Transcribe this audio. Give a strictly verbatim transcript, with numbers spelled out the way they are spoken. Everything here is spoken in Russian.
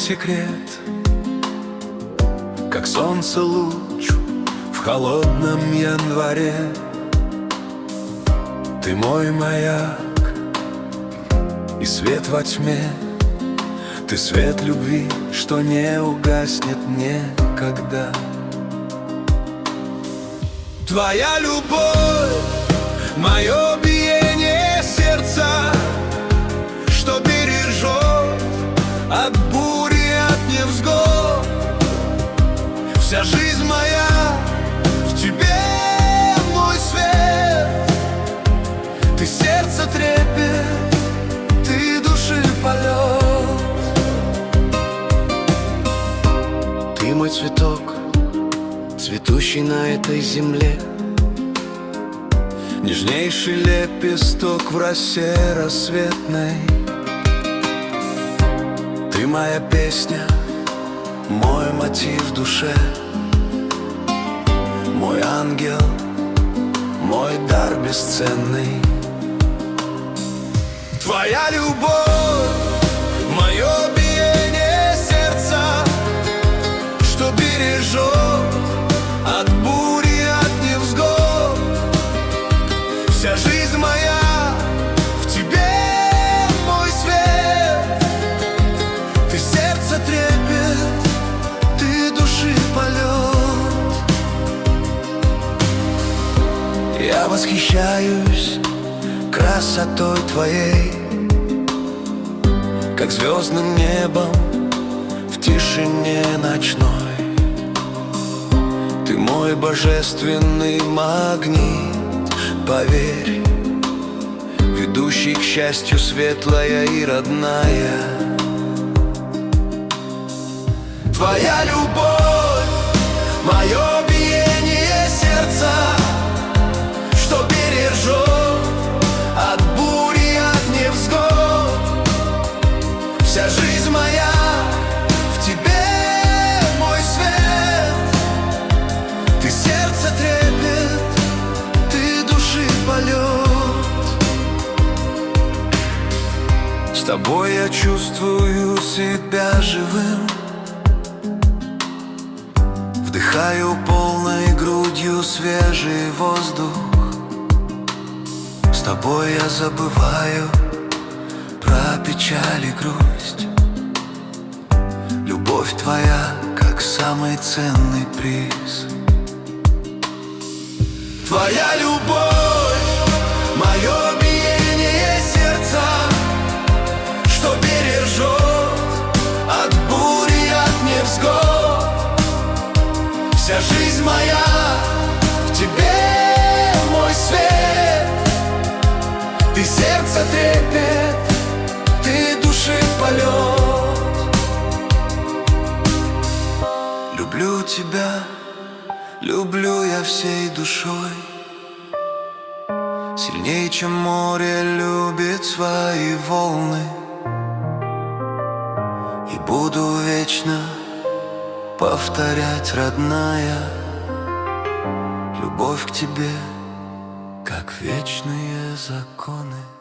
секрет, как солнце луч в холодном январе. Ты мой маяк и свет во тьме. Ты свет любви, что не угаснет никогда. Твоя любовь, мое биение сердца, что бережет от бури, от невзгод. Вся жизнь моя в тебе, мой свет. Ты сердце трепет, ты души полет. Ты мой цветок, цветущий на этой земле. Нежнейший лепесток в росе рассветной. Ты моя песня, мой мотив в душе, мой ангел, мой дар бесценный. Твоя любовь, мое биение сердца, что бережет от бури, от невзгод. Вся жизнь моя в тебе, мой свет. Ты сердце трепет, ты души полет. Я восхищаюсь красотой твоей, как звездным небом в тишине ночной. Ты мой божественный магнит, поверь, ведущий к счастью, светлая и родная. Твоя любовь, мое биение сердца, что бережет от бури, от невзгод. Вся жизнь моя в тебе, мой свет. Ты сердце трепет, ты души полет. С тобой я чувствую себя живым. Вдыхаю полной грудью свежий воздух. С тобой я забываю про печаль и грусть. Любовь твоя, как самый ценный приз. Твоя любовь, мое биение сердца, что бережет от бури, от невзгод. Вся жизнь моя в тебе, мой свет. Ты сердце трепет, ты души полет. Люблю тебя, люблю я всей душой. Сильнее, чем море любит свои волны. И буду вечно повторять, родная, любовь к тебе, как вечные законы.